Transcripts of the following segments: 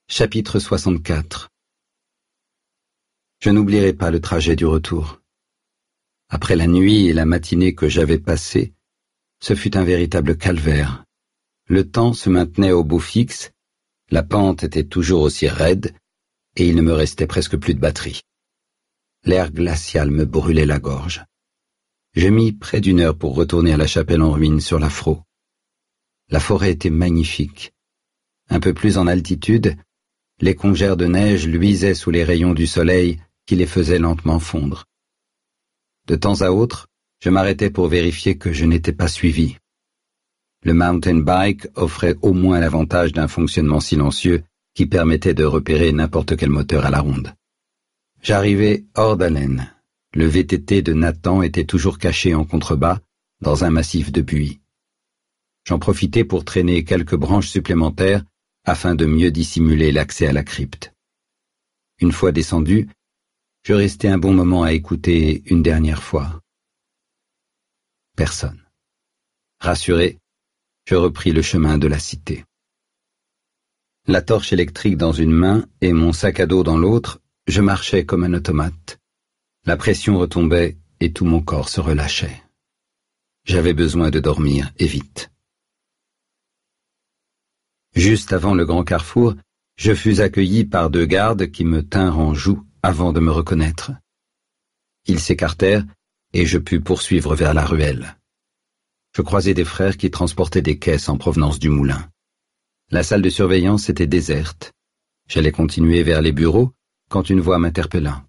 Chapitre 64. Je n'oublierai pas le trajet du retour. Après la nuit et la matinée que j'avais passées, ce fut un véritable calvaire. Le temps se maintenait au beau fixe, la pente était toujours aussi raide, et il ne me restait presque plus de batterie. L'air glacial me brûlait la gorge. Je mis près d'une heure pour retourner à la chapelle en ruine sur l'Afro. La forêt était magnifique. Un peu plus en altitude, les congères de neige luisaient sous les rayons du soleil qui les faisaient lentement fondre. De temps à autre, je m'arrêtais pour vérifier que je n'étais pas suivi. Le mountain bike offrait au moins l'avantage d'un fonctionnement silencieux qui permettait de repérer n'importe quel moteur à la ronde. J'arrivais hors d'haleine. Le VTT de Nathan était toujours caché en contrebas dans un massif de buis. J'en profitais pour traîner quelques branches supplémentaires afin de mieux dissimuler l'accès à la crypte. Une fois descendu, je restai un bon moment à écouter une dernière fois. Personne. Rassuré, je repris le chemin de la cité. La torche électrique dans une main et mon sac à dos dans l'autre, je marchais comme un automate. La pression retombait et tout mon corps se relâchait. J'avais besoin de dormir, et vite. Juste avant le grand carrefour, je fus accueilli par 2 gardes qui me tinrent en joue avant de me reconnaître. Ils s'écartèrent et je pus poursuivre vers la ruelle. Je croisai des frères qui transportaient des caisses en provenance du moulin. La salle de surveillance était déserte. J'allais continuer vers les bureaux quand une voix m'interpella.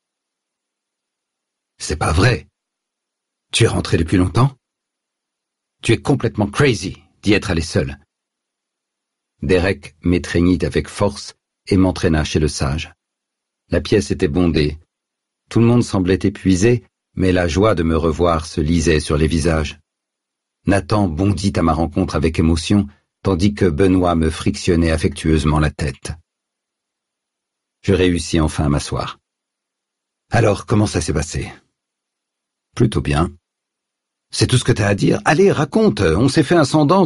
« C'est pas vrai. Tu es rentré depuis longtemps? Tu es complètement crazy d'y être allé seul. » Derek m'étreignit avec force et m'entraîna chez le sage. La pièce était bondée. Tout le monde semblait épuisé, mais la joie de me revoir se lisait sur les visages. Nathan bondit à ma rencontre avec émotion, tandis que Benoît me frictionnait affectueusement la tête. Je réussis enfin à m'asseoir. « Alors, comment ça s'est passé? »« Plutôt bien. »« C'est tout ce que t'as à dire? Allez, raconte, on s'est fait un sang d'encre. »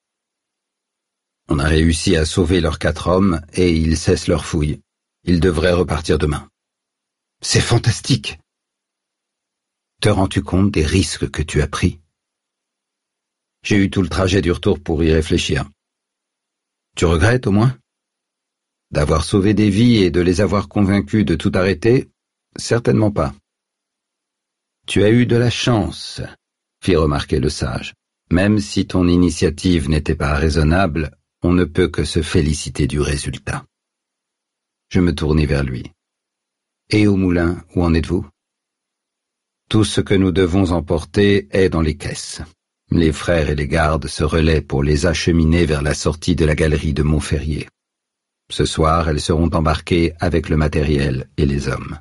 On a réussi à sauver leurs 4 hommes et ils cessent leur fouille. Ils devraient repartir demain. C'est fantastique. Te rends-tu compte des risques que tu as pris? J'ai eu tout le trajet du retour pour y réfléchir. Tu regrettes au moins? D'avoir sauvé des vies et de les avoir convaincus de tout arrêter? Certainement pas. Tu as eu de la chance, fit remarquer le sage. Même si ton initiative n'était pas raisonnable, on ne peut que se féliciter du résultat. Je me tournai vers lui. Et au moulin, où en êtes-vous? Tout ce que nous devons emporter est dans les caisses. Les frères et les gardes se relaient pour les acheminer vers la sortie de la galerie de Montferrier. Ce soir, elles seront embarquées avec le matériel et les hommes.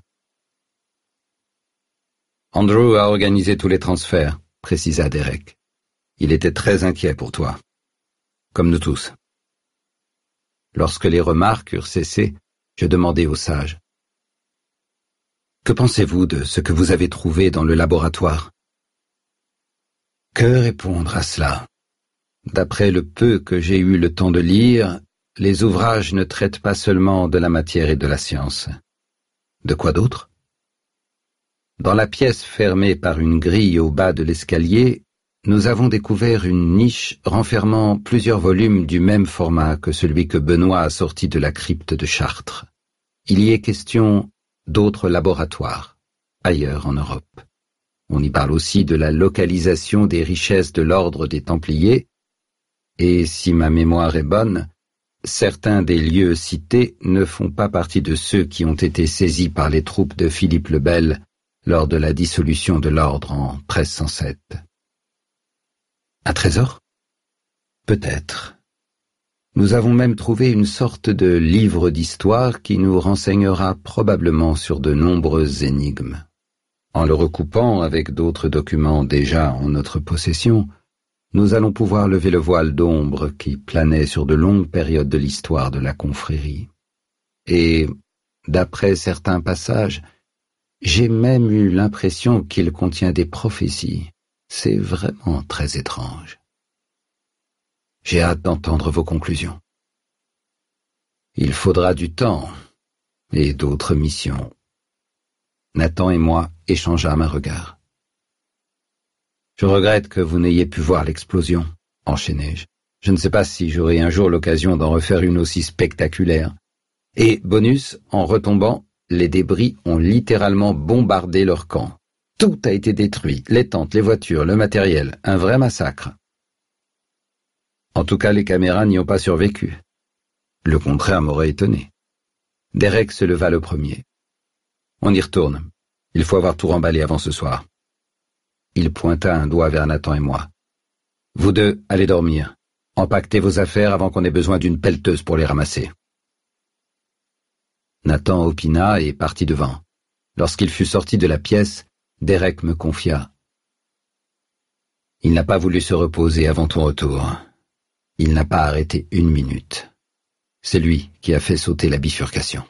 Andrew a organisé tous les transferts, précisa Derek. Il était très inquiet pour toi. Comme nous tous. Lorsque les remarques eurent cessé, je demandai au sage. Que pensez-vous de ce que vous avez trouvé dans le laboratoire? Que répondre à cela? D'après le peu que j'ai eu le temps de lire, les ouvrages ne traitent pas seulement de la matière et de la science. De quoi d'autre? Dans la pièce fermée par une grille au bas de l'escalier, nous avons découvert une niche renfermant plusieurs volumes du même format que celui que Benoît a sorti de la crypte de Chartres. Il y est question d'autres laboratoires, ailleurs en Europe. On y parle aussi de la localisation des richesses de l'ordre des Templiers, et si ma mémoire est bonne, certains des lieux cités ne font pas partie de ceux qui ont été saisis par les troupes de Philippe le Bel lors de la dissolution de l'ordre en 1307. Un trésor? Peut-être. Nous avons même trouvé une sorte de livre d'histoire qui nous renseignera probablement sur de nombreuses énigmes. En le recoupant avec d'autres documents déjà en notre possession, nous allons pouvoir lever le voile d'ombre qui planait sur de longues périodes de l'histoire de la confrérie. Et, d'après certains passages, j'ai même eu l'impression qu'il contient des prophéties. C'est vraiment très étrange. J'ai hâte d'entendre vos conclusions. Il faudra du temps et d'autres missions. Nathan et moi échangeâmes un regard. Je regrette que vous n'ayez pu voir l'explosion, enchaînai-je. Je ne sais pas si j'aurai un jour l'occasion d'en refaire une aussi spectaculaire. Et, bonus, en retombant, les débris ont littéralement bombardé leur camp. Tout a été détruit, les tentes, les voitures, le matériel, un vrai massacre. En tout cas, les caméras n'y ont pas survécu. Le contraire m'aurait étonné. Derek se leva le premier. On y retourne. Il faut avoir tout remballé avant ce soir. Il pointa un doigt vers Nathan et moi. Vous deux, allez dormir. Empaquetez vos affaires avant qu'on ait besoin d'une pelleteuse pour les ramasser. Nathan opina et partit devant. Lorsqu'il fut sorti de la pièce, Derek me confia. Il n'a pas voulu se reposer avant ton retour. Il n'a pas arrêté une minute. C'est lui qui a fait sauter la bifurcation.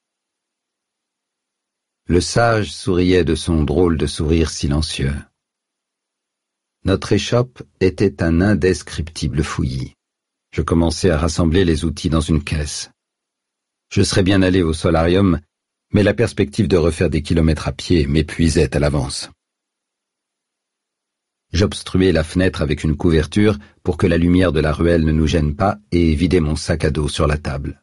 Le sage souriait de son drôle de sourire silencieux. Notre échoppe était un indescriptible fouillis. Je commençais à rassembler les outils dans une caisse. Je serais bien allé au solarium, mais la perspective de refaire des kilomètres à pied m'épuisait à l'avance. J'obstruais la fenêtre avec une couverture pour que la lumière de la ruelle ne nous gêne pas et vidai mon sac à dos sur la table.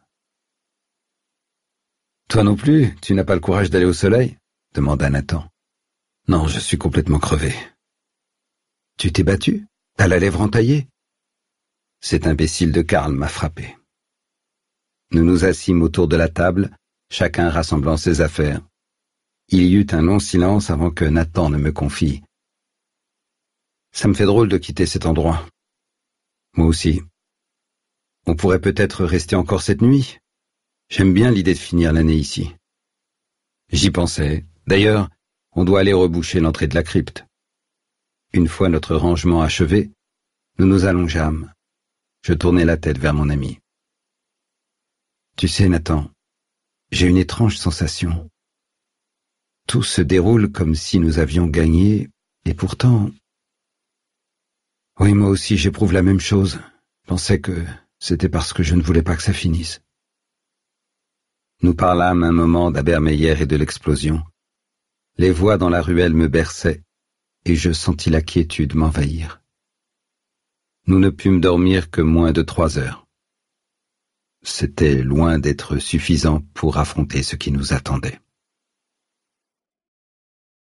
« Toi non plus, tu n'as pas le courage d'aller au soleil ?» demanda Nathan. « Non, je suis complètement crevé. »« Tu t'es battu? T'as la lèvre entaillée ?» Cet imbécile de Karl m'a frappé. Nous nous assîmes autour de la table, chacun rassemblant ses affaires. Il y eut un long silence avant que Nathan ne me confie. « Ça me fait drôle de quitter cet endroit. » « Moi aussi. On pourrait peut-être rester encore cette nuit. J'aime bien l'idée de finir l'année ici. » J'y pensais. D'ailleurs, on doit aller reboucher l'entrée de la crypte. Une fois notre rangement achevé, nous nous allongeâmes. Je tournai la tête vers mon ami. « Tu sais, Nathan, j'ai une étrange sensation. Tout se déroule comme si nous avions gagné, et pourtant... » Oui, moi aussi j'éprouve la même chose. Je pensais que c'était parce que je ne voulais pas que ça finisse. Nous parlâmes un moment d'Abermeyer et de l'explosion. Les voix dans la ruelle me berçaient, et je sentis la quiétude m'envahir. Nous ne pûmes dormir que moins de 3 heures. C'était loin d'être suffisant pour affronter ce qui nous attendait.